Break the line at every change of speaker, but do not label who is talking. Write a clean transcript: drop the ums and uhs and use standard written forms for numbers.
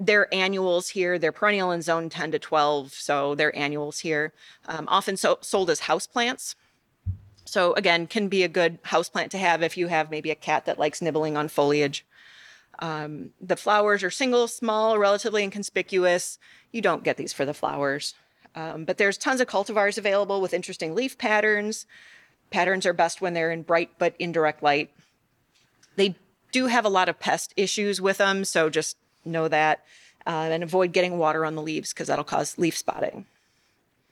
They're annuals here. They're perennial in zone 10 to 12, so they're annuals here. Often sold as houseplants. So again, can be a good houseplant to have if you have maybe a cat that likes nibbling on foliage. The flowers are single, small, relatively inconspicuous. You don't get these for the flowers. But there's tons of cultivars available with interesting leaf patterns. Patterns are best when they're in bright but indirect light. They do have a lot of pest issues with them, so just know that. And avoid getting water on the leaves because that'll cause leaf spotting.